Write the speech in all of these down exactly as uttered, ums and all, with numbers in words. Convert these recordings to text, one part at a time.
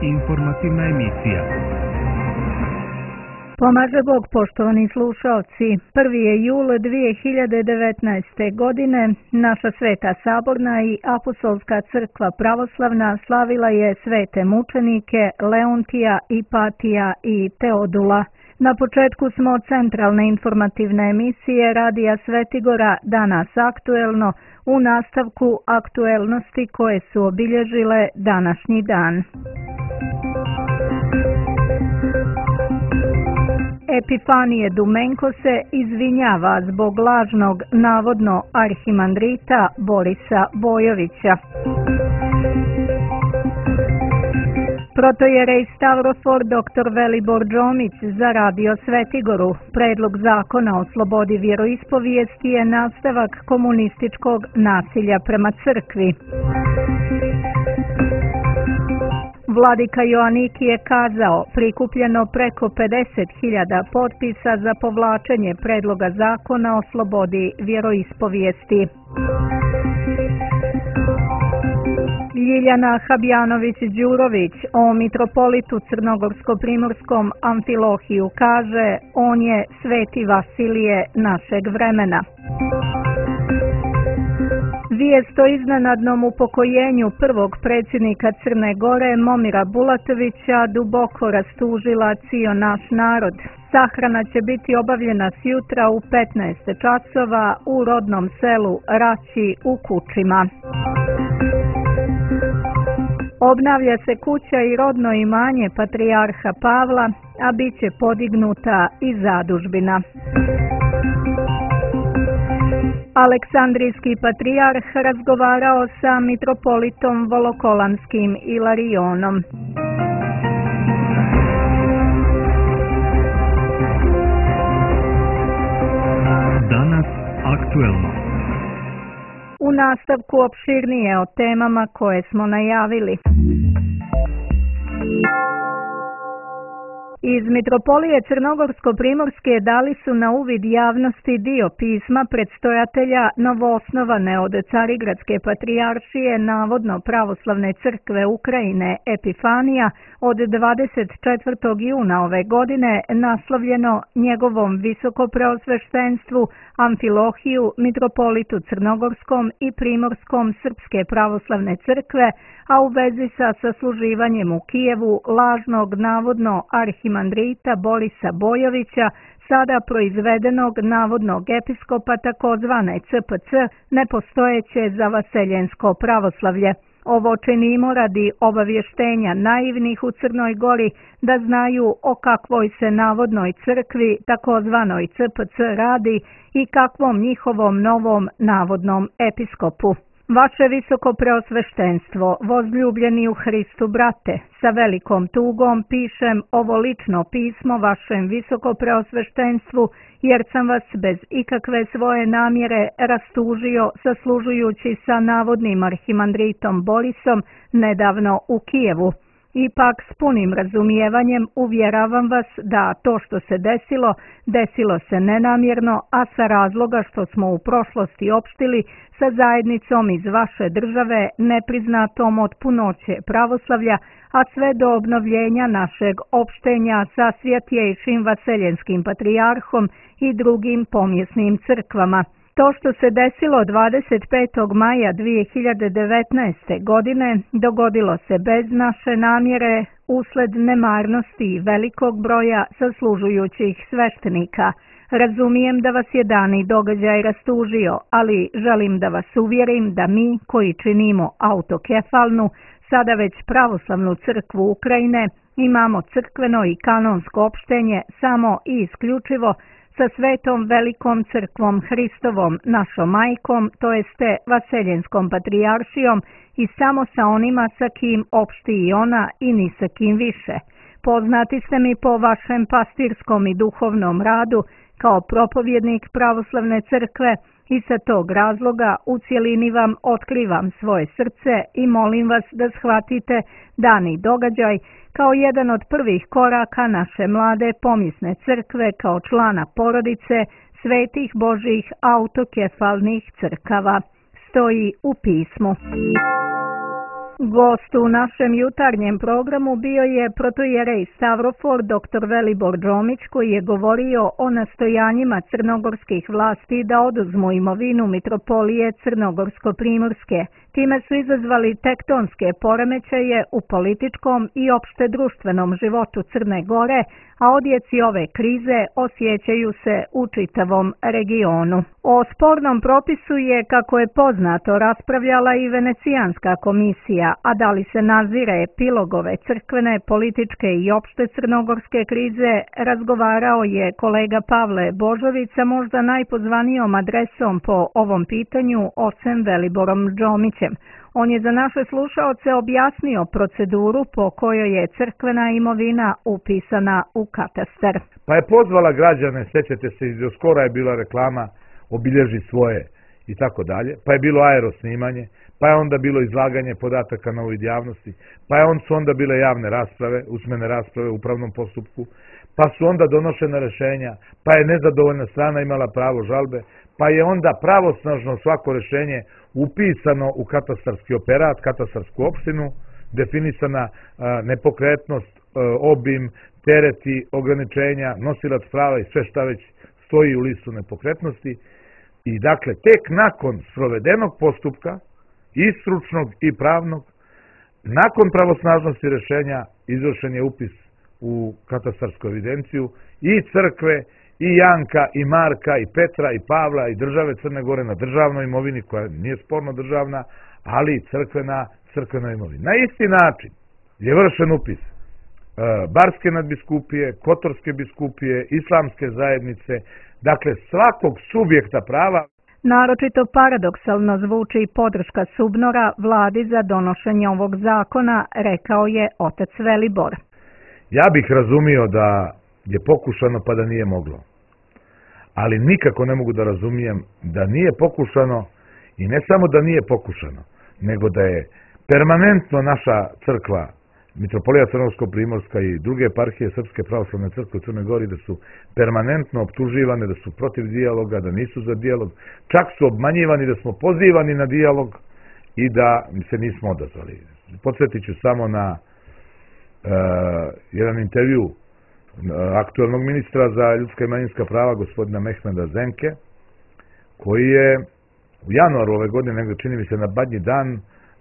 informativna emisija. Pomaže Bog, poštovani slušalci. prvi je jul dvije hiljade devetnaeste. godine. Naša Sveta Saborna i Apostolska crkva pravoslavna slavila je svete mučenike Leontija, Ipatija i Teodula. Na početku smo centralne informativne emisije Radija Svetigora Danas aktuelno, u nastavku aktuelnosti koje su obilježile današnji dan. Epifanije Dumenko se izvinjava zbog lažnog navodno arhimandrita Borisa Bojovića. Protojerej Stavrofor doktor Velibor Džomić za Radio Svetigoru. Predlog zakona o slobodi vjeroispovijesti je nastavak komunističkog nasilja prema crkvi. Vladika Joaniki je kazao, prikupljeno preko pedeset hiljada potpisa za povlačenje predloga zakona o slobodi vjeroispovijesti. Ljiljana Habjanović-Đurović o mitropolitu crnogorsko-primorskom Amfilohiju kaže, on je sveti Vasilije našeg vremena. Vijest o iznenadnom upokojenju prvog predsjednika Crne Gore Momira Bulatovića duboko rastužila cio naš narod. Sahrana će biti obavljena sjutra u petnaest časova u rodnom selu Raći u Kučima. Obnavlja se kuća i rodno imanje patrijarha Pavla, a bit će podignuta i zadužbina. Aleksandrijski patrijarh razgovarao sa mitropolitom Volokolanskim Ilarionom. Danas aktuelno. U nastavku opširnije o temama koje smo najavili. Iz Mitropolije Crnogorsko-primorske dali su na uvid javnosti dio pisma predstojatelja novoosnovane od Carigradske patrijaršije navodno pravoslavne crkve Ukrajine Epifanija od dvadeset četvrtog juna ove godine naslovljeno njegovom visokopreosveštenstvu Amfilohiju, mitropolitu Crnogorskom i Primorskom Srpske pravoslavne crkve, a u vezi sa sasluživanjem u Kijevu lažnog navodno arhimandrita Borisa Bojovića, sada proizvedenog navodnog episkopa takozvane C P C, nepostojeće za vaseljensko pravoslavlje. Ovo činimo radi obavještenja naivnih u Crnoj Gori da znaju o kakvoj se navodnoj crkvi takozvanoj C P C radi i kakvom njihovom novom navodnom episkopu. Vaše visoko preosveštenstvo, vozljubljeni u Hristu brate, sa velikom tugom pišem ovo lično pismo vašem visoko preosveštenstvu, jer sam vas bez ikakve svoje namjere rastužio saslužujući sa navodnim arhimandritom Borisom nedavno u Kijevu. Ipak s punim razumijevanjem uvjeravam vas da to što se desilo, desilo se nenamjerno, a sa razloga što smo u prošlosti opštili sa zajednicom iz vaše države nepriznatom od punoće pravoslavlja, a sve do obnovljenja našeg opštenja sa svjetjejšim vaseljenskim patrijarhom i drugim pomjesnim crkvama. To što se desilo dvadeset petog maja dvije hiljade devetnaeste. godine dogodilo se bez naše namjere usled nemarnosti i velikog broja saslužujućih sveštenika. Razumijem da vas je dani događaj rastužio, ali želim da vas uvjerim da mi koji činimo autokefalnu, sada već pravoslavnu crkvu Ukrajine, imamo crkveno i kanonsko opštenje samo i isključivo sa svetom velikom crkvom Hristovom, našom majkom, to jeste vaseljenskom patrijaršijom i samo sa onima sa kim opšti i ona i ni sa kim više. Poznati ste mi po vašem pastirskom i duhovnom radu kao propovjednik pravoslavne crkve i sa tog razloga u cjelini vam otkrivam svoje srce i molim vas da shvatite dani događaj kao jedan od prvih koraka naše mlade pomjesne crkve kao člana porodice svetih Božjih autokefalnih crkava. Stoji u pismu. Gost u našem jutarnjem programu bio je protoijerej Stavrofor doktor Velibor Džomić, koji je govorio o nastojanjima crnogorskih vlasti da oduzmu imovinu mitropolije Crnogorsko-primorske. Time su izazvali tektonske poremećaje u političkom i opšte društvenom životu Crne Gore, a odjeci ove krize osjećaju se u čitavom regionu. O spornom propisu je, kako je poznato, raspravljala i Venecijanska komisija, a da li se nazire epilog ove crkvene, političke i opšte crnogorske krize, razgovarao je kolega Pavle Božović sa možda najpozvanijom adresom po ovom pitanju, ocem Veliborom Džomićem. On je za naše slušaoce objasnio proceduru po kojoj je crkvena imovina upisana u katastar. Pa je pozvala građane, sjećate se, iz skora je bila reklama obilježi svoje i tako dalje, pa je bilo aerosnimanje, pa je onda bilo izlaganje podataka na uvid javnosti, pa je on su onda bile javne rasprave, usmene rasprave u upravnom postupku, pa su onda donošena rješenja, pa je nezadovoljna strana imala pravo žalbe, pa je onda pravosnažno svako rješenje upisano u katastarski operat, katastarsku opštinu, definisana a, nepokretnost, a, obim, tereti, ograničenja, nosilac prava i sve šta već stoji u listu nepokretnosti. I dakle, tek nakon sprovedenog postupka, i stručnog i pravnog, nakon pravosnažnosti rješenja, izvršen je upis u katastarsku evidenciju i crkve, i Janka, i Marka, i Petra, i Pavla, i države Crne Gore na državnoj imovini, koja nije sporno državna, ali crkvena, crkvena imovina. Na isti način je vršen upis e, Barske nadbiskupije, Kotorske biskupije, Islamske zajednice, dakle svakog subjekta prava. Naročito paradoksalno zvuči podrška Subnora vladi za donošenje ovog zakona, rekao je otac Velibor. Ja bih razumio da je pokušano pa da nije moglo. Ali nikako ne mogu da razumijem da nije pokušano i ne samo da nije pokušano, nego da je permanentno naša crkva, Mitropolija Crnogorsko-primorska i druge eparhije Srpske pravoslavne crkve u Crnoj Gori, da su permanentno optuživane, da su protiv dijaloga, da nisu za dijalog, čak su obmanjivani da smo pozivani na dijalog i da se nismo odazvali. Podsjetit ću samo na uh, jedan intervju aktuelnog ministra za ljudska i manjinska prava, gospodina Mehmeda Zenke, koji je u januaru ove godine, negdje čini mi se na Badnji dan,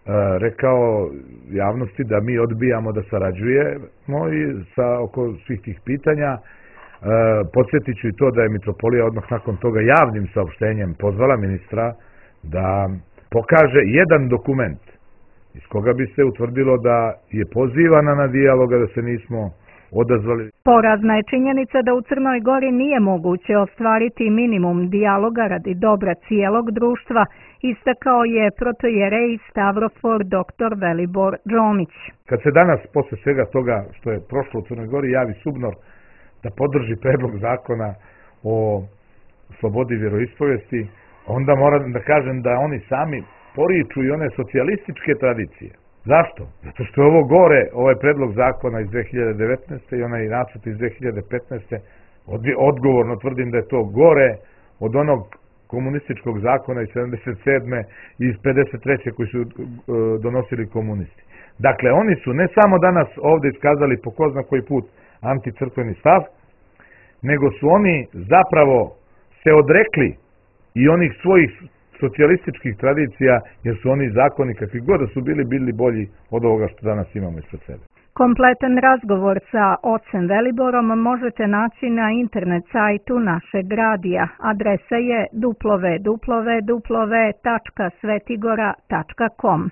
rekao javnosti da mi odbijamo da sarađujemo i sa oko svih tih pitanja. Podsjetit ću i to da je Mitropolija odmah nakon toga javnim saopštenjem pozvala ministra da pokaže jedan dokument iz koga bi se utvrdilo da je pozivana na dijaloga, da se nismo odazvali. Porazna je činjenica da u Crnoj Gori nije moguće ostvariti minimum dijaloga radi dobra cijelog društva, istakao je protoijerej Stavrofor doktor Velibor Džomić. Kad se danas, posle svega toga što je prošlo u Crnoj Gori, javi Subnor da podrži predlog zakona o slobodi vjeroispovesti, onda moram da kažem da oni sami poriču i one socijalističke tradicije. Zašto? Zato što je ovo gore, ovaj predlog zakona iz dve hiljade devetnaeste i onaj nacrt iz dve hiljade petnaeste. Odgovorno tvrdim da je to gore od onog komunističkog zakona iz sedamdeset sedme i iz pedeset treće koji su donosili komunisti. Dakle, oni su ne samo danas ovdje iskazali po ko zna koji put anticrkveni stav, nego su oni zapravo se odrekli i onih svojih socijalističkih tradicija, jer su oni zakoni kakvi god da su bili, bili bolji od ovoga što danas imamo ispred sebe. Kompletan razgovor sa ocem Veliborom možete naći na internet sajtu našeg radija. Adresa je w w w tačka svetigora tačka com.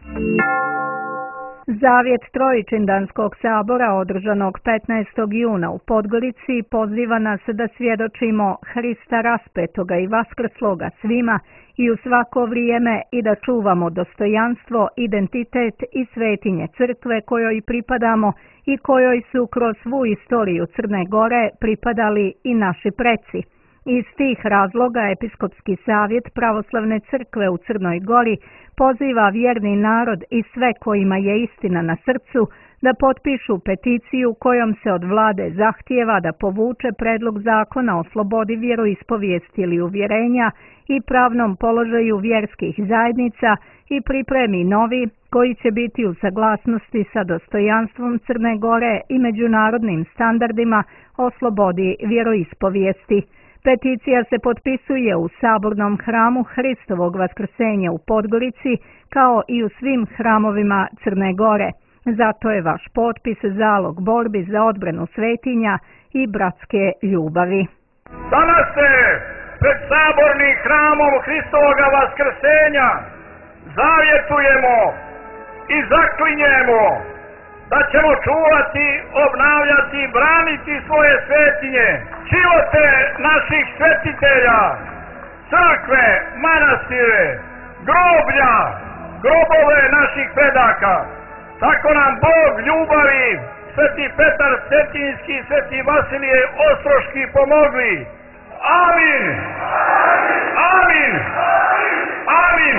Zavjet Trojičindanskog sabora održanog petnaestog juna u Podgorici poziva nas da svjedočimo Hrista raspetoga i vaskrsloga svima i u svako vrijeme i da čuvamo dostojanstvo, identitet i svetinje crkve kojoj pripadamo i kojoj su kroz svu istoriju Crne Gore pripadali i naši preci. Iz tih razloga Episkopski savjet Pravoslavne crkve u Crnoj Gori poziva vjerni narod i sve kojima je istina na srcu da potpišu peticiju kojom se od vlade zahtijeva da povuče predlog zakona o slobodi vjeroispovijesti ili uvjerenja i pravnom položaju vjerskih zajednica i pripremi novi, koji će biti u saglasnosti sa dostojanstvom Crne Gore i međunarodnim standardima o slobodi vjeroispovijesti. Peticija se potpisuje u Sabornom hramu Hristovog vaskrsenja u Podgorici, kao i u svim hramovima Crne Gore. Zato je vaš potpis zalog borbi za odbranu svetinja i bratske ljubavi. Danas se pred Sabornim hramom Hristovoga vaskrsenja zavjetujemo i zaklinjemo da ćemo čuvati, obnavljati i braniti svoje svetinje, živote naših svetitelja, crkve, manastire, groblja, grobove naših predaka. Tako nam Bog ljubavi, Sveti Petar Cetinjski i Sveti Vasilije Ostroški pomogli. Amin! Amin! Amin!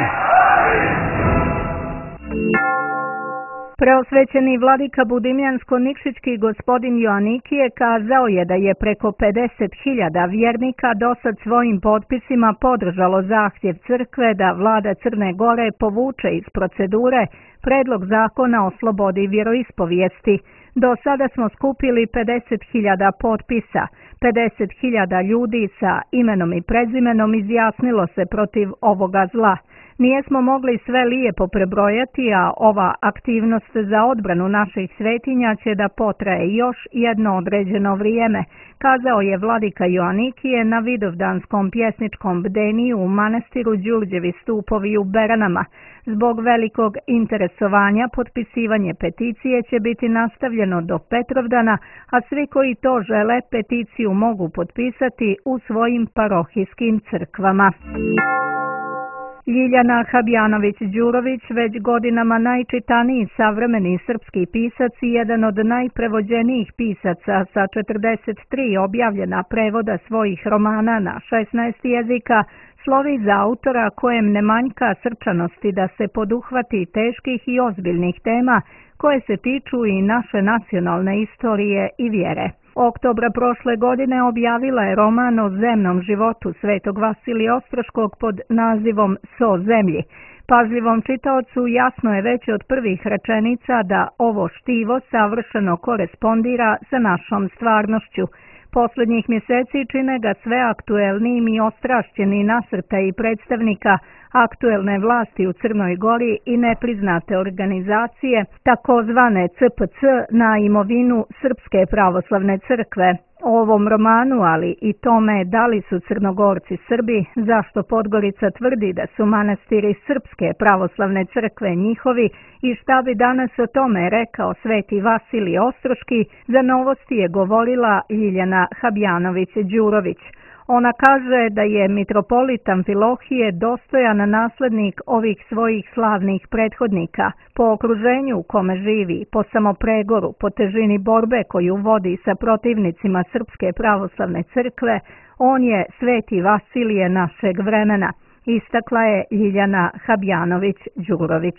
Preosvećeni vladika Budimljansko-Nikšićki gospodin Joanikije kazao je da je preko pedeset hiljada vjernika dosad svojim potpisima podržalo zahtjev crkve da vlada Crne Gore povuče iz procedure predlog zakona o slobodi vjeroispovijesti. Do sada smo skupili pedeset hiljada potpisa. pedeset hiljada ljudi sa imenom i prezimenom izjasnilo se protiv ovoga zla. Nijesmo mogli sve lijepo prebrojati, a ova aktivnost za odbranu naših svetinja će da potraje još jedno određeno vrijeme, kazao je vladika Joanikije na vidovdanskom pjesničkom bdeniju u manastiru Đurđevi stupovi u Beranama. Zbog velikog interesovanja potpisivanje peticije će biti nastavljeno do Petrovdana, a svi koji to žele peticiju mogu potpisati u svojim parohijskim crkvama. Ljiljana Habjanović-Đurović, već godinama najčitaniji savremeni srpski pisac i jedan od najprevođenijih pisaca sa četrdeset tri objavljena prevoda svojih romana na šesnaest jezika, slovi za autora kojem ne manjka srčanosti da se poduhvati teških i ozbiljnih tema koje se tiču i naše nacionalne istorije i vjere. Oktobra prošle godine objavila je roman o zemnom životu Svetog Vasilija Ostroškog pod nazivom So zemlji. Pažljivom čitaocu jasno je već od prvih rečenica da ovo štivo savršeno korespondira sa našom stvarnošću. Posljednjih mjeseci čine ga sve aktuelnijim i ostrašćeni nasrtaji predstavnika aktuelne vlasti u Crnoj Gori i nepriznate organizacije, takozvane C P C, na imovinu Srpske pravoslavne crkve. O ovom romanu, ali i tome da li su Crnogorci Srbi, zašto Podgorica tvrdi da su manastiri Srpske pravoslavne crkve njihovi i šta bi danas o tome rekao Sveti Vasilij Ostroški, za Novosti je govorila Ljiljana Habjanović-Đurović. Ona kaže da je mitropolit Amfilohije dostojan naslednik ovih svojih slavnih prethodnika. Po okruženju u kome živi, po samopregoru, po težini borbe koju vodi sa protivnicima Srpske pravoslavne crkve, on je Sveti Vasilije našeg vremena, istakla je Ljiljana Habjanović-Đurović.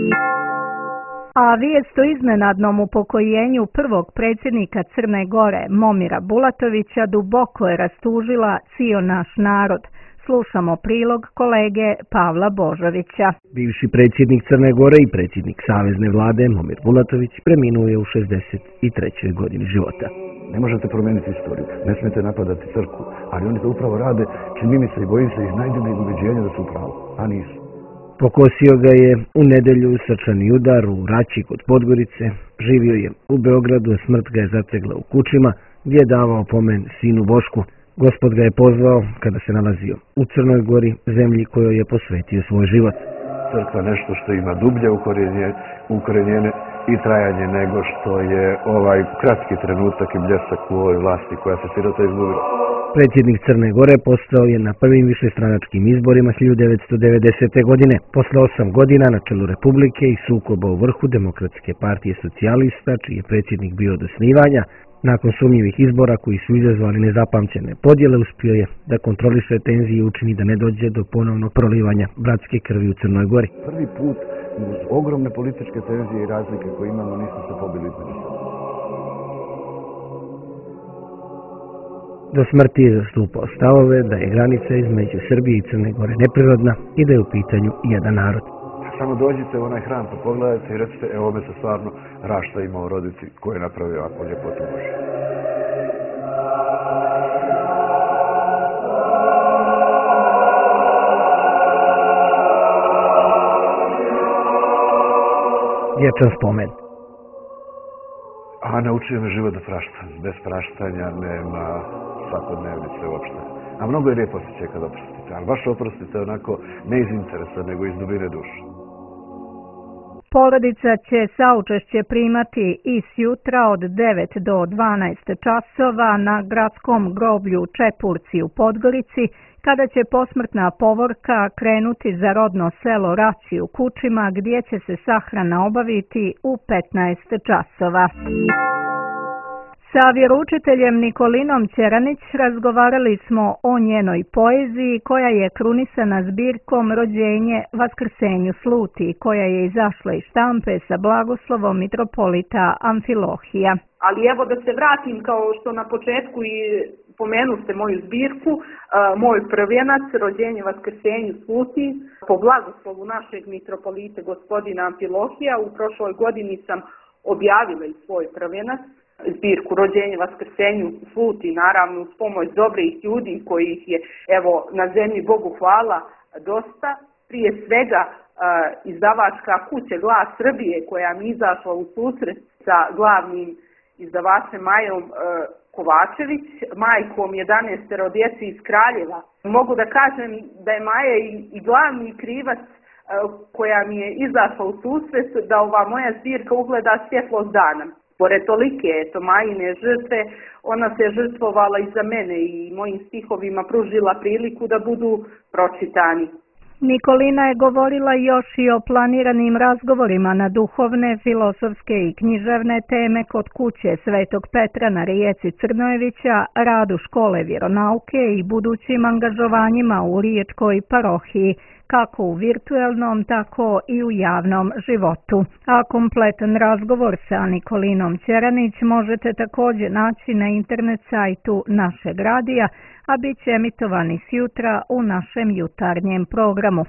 A vijest o iznenadnom upokojenju prvog predsjednika Crne Gore, Momira Bulatovića, duboko je rastužila cijel naš narod. Slušamo prilog kolege Pavla Božovića. Bivši predsjednik Crne Gore i predsjednik Savezne vlade Momir Bulatović preminuo je u šezdeset trećoj godini života. Ne možete promijeniti istoriju, ne smijete napadati crkvu, ali oni to upravo rade, čini mi se i bojim se iz najdubljeg ubeđenja da su upravo, a nisu. Pokosio ga je u nedjelju srčani udar u Rači kod Podgorice, živio je u Beogradu, a smrt ga je zategla u Kučima, gdje je davao pomen sinu Bošku. Gospod ga je pozvao kada se nalazio u Crnoj Gori, zemlji kojoj je posvetio svoj život. Crkva nešto što ima dublje ukorenjene i trajanje nego što je ovaj kratki trenutak i bljesak u ovoj vlasti koja se sirota izgubila. Predsjednik Crne Gore postao je na prvim višestranačkim izborima hiljadu devetsto devedesete. godine. Posle osam godina na čelu Republike i sukoba u vrhu Demokratske partije socijalista, čiji je predsjednik bio od osnivanja, nakon sumnjivih izbora koji su izazvali nezapamćene podjele, uspio je da kontroliše tenzije i učini da ne dođe do ponovnog prolivanja bratske krvi u Crnoj Gori. Prvi put uz ogromne političke tenzije i razlike koje imamo nismo se pobili između sebe. Do smrti je zastupao stavove da je granica između Srbije i Crne Gore neprirodna i da je u pitanju jedan narod. Ja Samo dođite u onaj hram pa pogledajte i recite, evo me se stvarno rašta imao roditi koji je napravio ovako ljepotu Božju. Vječan spomen. A naučio me život da praštam. Bez praštanja nema svakodnevnice uopšte. A mnogo je lijepo osjećaj kad oprostite. Ali baš oprostite onako ne iz interesa, nego iz dubine duše. Porodica će saučešće primati i sjutra od devet do dvanaest časova na gradskom groblju Čepurci u Podgorici, kada će posmrtna povorka krenuti za rodno selo Rači u Kučima, gdje će se sahrana obaviti u petnaest časova. Sa vjeroučiteljem Nikolinom Ćeranić razgovarali smo o njenoj poeziji koja je krunisana zbirkom Rođenje Vaskrsenju sluti, koja je izašla iz štampe sa blagoslovom mitropolita Amfilohija. Ali evo da se vratim kao što na početku i pomenu ste moju zbirku, moj prvenac Rođenje Vaskrsenju sluti, po blagoslovu našeg mitropolita gospodina Amfilohija. U prošloj godini sam objavila i svoj prvenac, zbirku Rođenje Vaskrsenju sluti, naravno uz pomoć dobrih ljudi kojih je, evo, na zemlji Bogu hvala dosta. Prije svega izdavačka kuća Glas Srbije koja mi izašla u susret sa glavnim izdavačem Majom Kovačević, majkom jedanaestero djece iz Kraljeva. Mogu da kažem da je Maja i, i glavni krivac koja mi je izašla u susret da ova moja zbirka ugleda svjetlost dana. Pored tolike, eto, Majine žrtve, ona se žrtvovala i za mene i mojim stihovima pružila priliku da budu pročitani. Nikolina je govorila još i o planiranim razgovorima na duhovne, filosofske i književne teme kod kuće Svetog Petra na rijeci Crnojevića, radu škole vjeronauke i budućim angažovanjima u riječkoj parohiji, kako u virtuelnom, tako i u javnom životu. A kompletan razgovor sa Nikolinom Ćeranić možete također naći na internet sajtu našeg radija, a bit će emitovani sjutra u našem jutarnjem programu.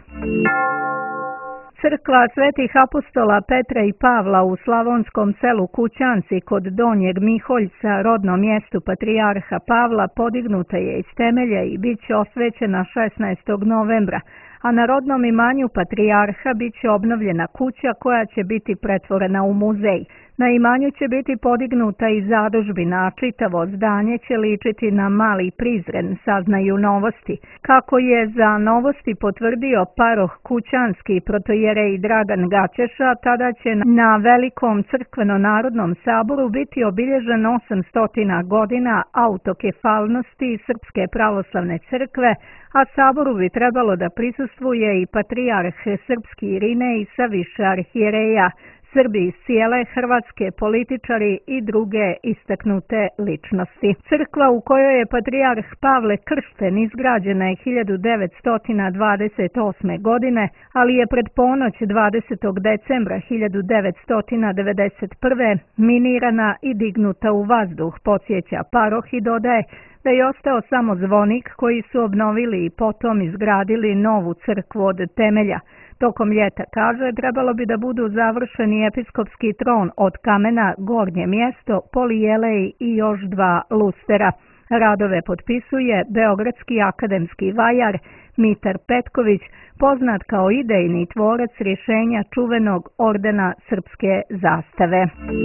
Crkva Svetih apostola Petra i Pavla u slavonskom selu Kućanci kod Donjeg Miholjca, rodnom mjestu patrijarha Pavla, podignuta je iz temelja i bit će osvećena šesnaestog novembra, a na rodnom imanju patrijarha bit će obnovljena kuća koja će biti pretvorena u muzej. Na imanju će biti podignuta i zadužbina, a čitavo zdanje će ličiti na Mali Prizren, saznaju Novosti. Kako je za Novosti potvrdio paroh Kućanski protojerej Dragan Gaćeša, tada će na Velikom crkveno-narodnom saboru biti obilježen osamsto godina autokefalnosti Srpske pravoslavne crkve, a saboru bi trebalo da prisustvuje i patrijarh srpski Irinej sa više arhijereja, Srbi iz cijele Hrvatske, političari i druge istaknute ličnosti. Crkva u kojoj je patrijarh Pavle kršten izgrađena je hiljadu devetsto dvadeset osme. godine, ali je pred ponoć dvadesetog decembra hiljadu devetsto devedeset prve. minirana i dignuta u vazduh, podsjeća paroh i dodaje da je ostao samo zvonik koji su obnovili i potom izgradili novu crkvu od temelja. Tokom ljeta, kaže, trebalo bi da budu završeni episkopski tron od kamena, gornje mjesto, polijelej i još dva lustera. Radove potpisuje beogradski akademski vajar Mitar Petković, poznat kao idejni tvorac rješenja čuvenog ordena srpske zastave.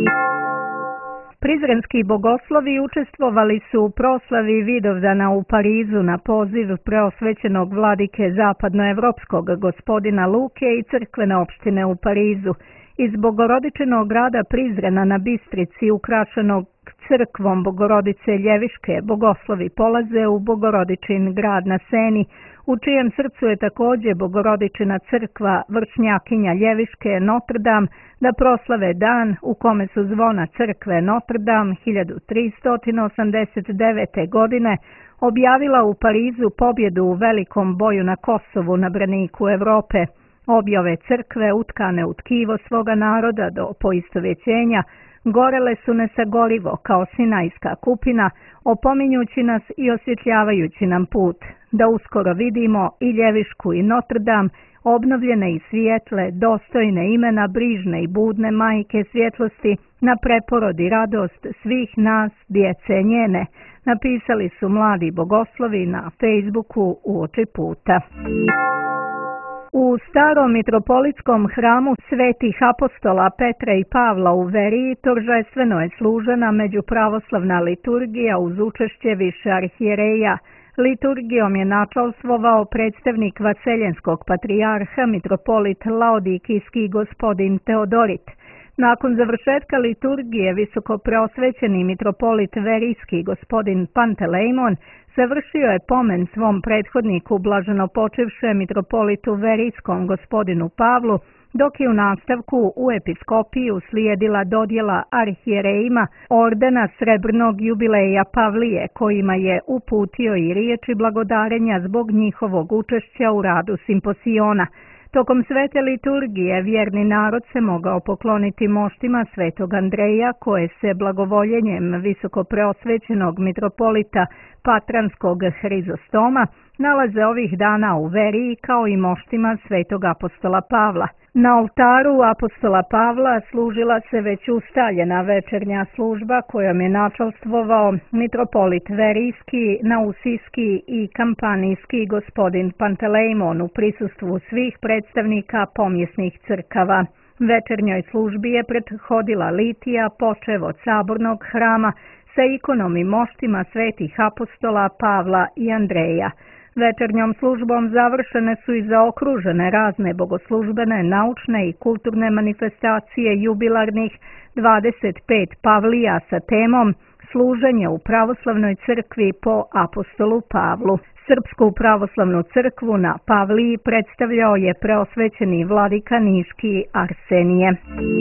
Prizrenski bogoslovi učestvovali su u proslavi Vidovdana u Parizu na poziv preosvećenog vladike zapadnoevropskog gospodina Luke i crkvene opštine u Parizu. Iz Bogorodičenog grada Prizrena na Bistrici, ukrašenog crkvom Bogorodice Ljeviške, bogoslovi polaze u Bogorodičin grad na Seni, u čijem srcu je također Bogorodičina crkva Vršnjakinja Ljeviške Notre Dame, da proslave dan u kome su zvona crkve Notre Dame hiljadu tristo osamdeset devete. godine objavila u Parizu pobjedu u velikom boju na Kosovu na braniku Evrope. Obje ove crkve, utkane u tkivo svoga naroda do poistovjećenja, gorele su nesagorivo kao Sinajska kupina, opominjući nas i osvjetljavajući nam put, da uskoro vidimo i Ljevišku i Notre Dame obnovljene i svijetle, dostojne imena brižne i budne majke svjetlosti, na preporod i radost svih nas, djece njene, napisali su mladi bogoslovi na Facebooku uoči puta. U starom mitropolitskom hramu svetih apostola Petra i Pavla u Veriji торжествено je služena međupravoslavna liturgija uz učešće više arhijereja. Liturgijom je načalstvovao predstavnik Vaseljenskog patrijarha mitropolit Laodikijski gospodin Teodorit. Nakon završetka liturgije visokopreosvećeni mitropolit Verijski gospodin Pantelejmon završio je pomen svom prethodniku blaženopočivše mitropolitu Verijskom gospodinu Pavlu, dok je u nastavku u episkopiju slijedila dodjela arhijerejima ordena srebrnog jubileja Pavlije, kojima je uputio i riječi blagodarenja zbog njihovog učešća u radu simposiona. Tokom svete liturgije vjerni narod se mogao pokloniti moštima svetog Andreja, koje se blagovoljenjem visokopreosvećenog mitropolita Patranskog Hrizostoma nalaze ovih dana u Veriji, kao i moštima svetog apostola Pavla. Na oltaru apostola Pavla služila se već ustaljena večernja služba kojom je načalstvovao mitropolit Verijski, Nausijski i Kampanijski gospodin Pantelejmon u prisustvu svih predstavnika pomjesnih crkava. Večernjoj službi je prethodila litija, počev od sabornog hrama sa ikonom i moštima svetih apostola Pavla i Andreja. Večernjom službom završene su i zaokružene razne bogoslužbene, naučne i kulturne manifestacije jubilarnih dvadeset pet Pavlija sa temom Služenje u pravoslavnoj crkvi po apostolu Pavlu. Srpsku pravoslavnu crkvu na Pavliji predstavljao je preosvećeni vladika Niški Arsenije.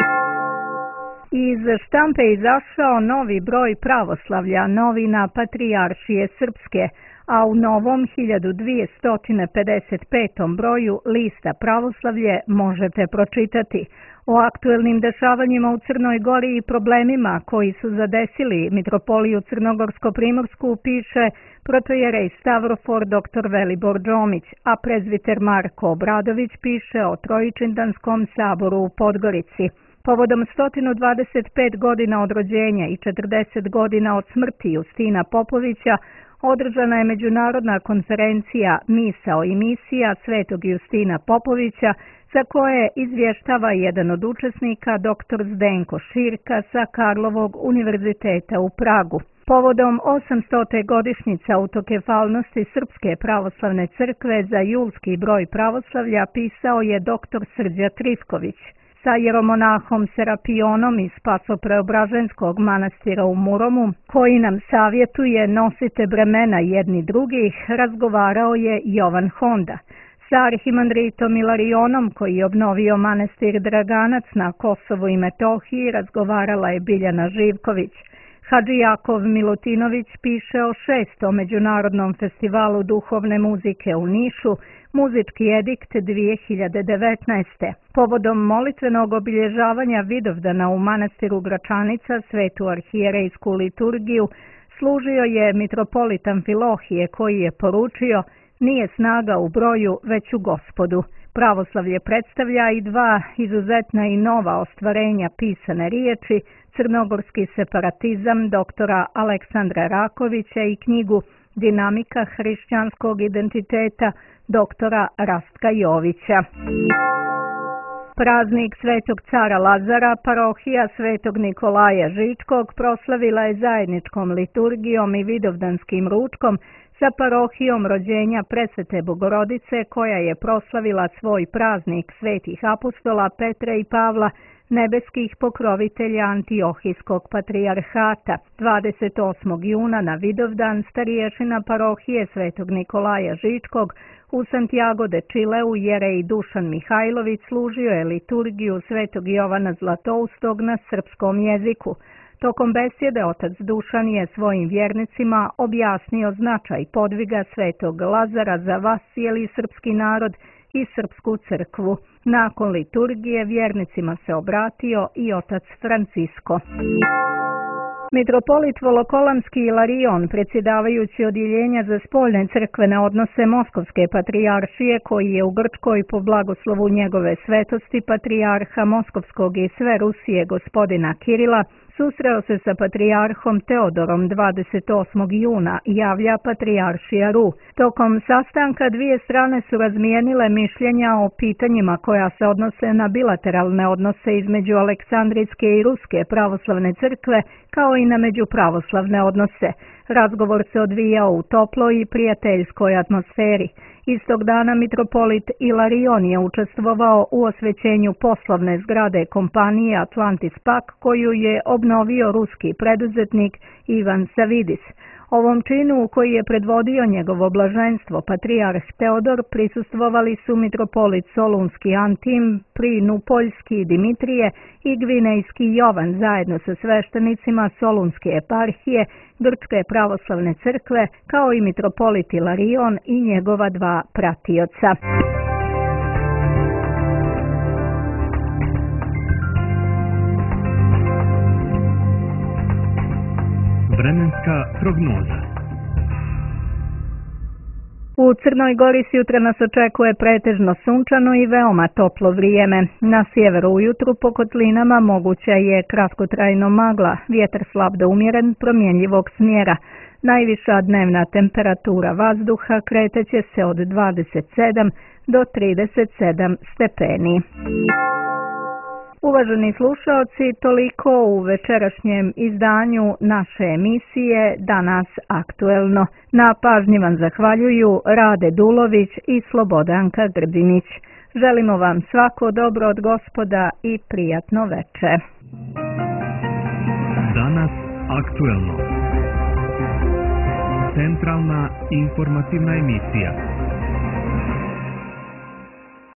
Iz štampe izašao novi broj pravoslavlja novina Patrijaršije Srpske, a u novom hiljadu dvjesto pedeset petom broju lista Pravoslavlje možete pročitati o aktuelnim dešavanjima u Crnoj Gori i problemima koji su zadesili mitropoliju Crnogorsko-Primorsku, piše protojerej Stavrofor dr. Velibor Đomić, a prezviter Marko Obradović piše o Trojičindanskom saboru u Podgorici. Povodom sto dvadeset pet godina od rođenja i četrdeset godina od smrti Justina Popovića održana je međunarodna konferencija Misao i misija svetog Justina Popovića, za koje izvještava jedan od učesnika, dr. Zdenko Širka sa Karlovog univerziteta u Pragu. Povodom osamstote godišnjice autokefalnosti Srpske pravoslavne crkve za julski broj pravoslavlja pisao je dr. Srđa Trisković. Sa jeromonahom Serapionom iz Spasopreobraženskog manastira u Muromu, koji nam savjetuje nosite bremena jedni drugih, razgovarao je Jovan Honda. Sa arhimandritom Ilarionom, koji je obnovio manastir Draganac na Kosovu i Metohiji, razgovarala je Biljana Živković. Hadži Jakov Milutinović piše o šestom međunarodnom festivalu duhovne muzike u Nišu, Muzički edikt dvije hiljade devetnaeste. Povodom molitvenog obilježavanja Vidovdana u manastiru Gračanica svetu arhijerejsku liturgiju služio je mitropolit Amfilohije, koji je poručio: nije snaga u broju, već u Gospodu. Pravoslavlje predstavlja i dva izuzetna i nova ostvarenja pisane riječi, crnogorski separatizam doktora Aleksandra Rakovića i knjigu Dinamika hrišćanskog identiteta doktora Rastka Jovića. Praznik Svetog cara Lazara, parohija Svetog Nikolaja Žičkog proslavila je zajedničkom liturgijom i vidovdanskim ručkom sa parohijom rođenja Presvete Bogorodice, koja je proslavila svoj praznik svetih apostola Petra i Pavla, nebeskih pokrovitelja Antiohijskog patrijarhata. dvadeset osmog juna na Vidovdan stariješina parohije Svetog Nikolaja Žičkog u Santiago de Chileu jerej Dušan Mihajlović služio je liturgiju Svetog Jovana Zlatoustog na srpskom jeziku. Tokom besjede otac Dušan je svojim vjernicima objasnio značaj podviga Svetog Lazara za vas cijeli srpski narod i srpsku crkvu. Nakon liturgije vjernicima se obratio i otac Francisko. Mitropolit Volokolamski Ilarion, predsjedavajući odjeljenja za spoljne crkvene odnose Moskovske patrijaršije, koji je u Grčkoj po blagoslovu njegove svetosti patrijarha Moskovskog i sve Rusije gospodina Kirila, susreo se sa patrijarhom Teodorom dvadeset osmog juna, javlja patrijaršija Ru. Tokom sastanka dvije strane su razmijenile mišljenja o pitanjima koja se odnose na bilateralne odnose između Aleksandrijske i Ruske pravoslavne crkve, kao i na međupravoslavne odnose. Razgovor se odvijao u toploj i prijateljskoj atmosferi. Istog dana mitropolit Ilarion je učestvovao u osvećenju poslovne zgrade kompanije Atlantis Pak, koju je obnovio ruski preduzetnik Ivan Savidis. Ovom činu, koji je predvodio njegovo blaženstvo patrijarh Teodor, prisustvovali su mitropolit Solunski Antim, Prinupoljski Dimitrije i Gvinejski Jovan zajedno sa sveštenicima Solunske eparhije, Grčke pravoslavne crkve, kao i mitropolit Ilarion i njegova dva pratioca. Vremenska prognoza. U Crnoj Gori sutra nas očekuje pretežno sunčano i veoma toplo vrijeme. Na sjeveru ujutru po kotlinama moguća je kratkotrajno magla, vjetar slab do umjeren, promjenjivog smjera. Najviša dnevna temperatura vazduha kreteće se od dvadeset sedam do trideset sedam stepeni. Uvaženi slušaoci, toliko u večerašnjem izdanju naše emisije Danas aktuelno. Na pažnji vam zahvaljuju Rade Dulović i Slobodanka Grbinić. Želimo vam svako dobro od Gospoda i prijatno veče. Danas aktuelno. Centralna informativna emisija.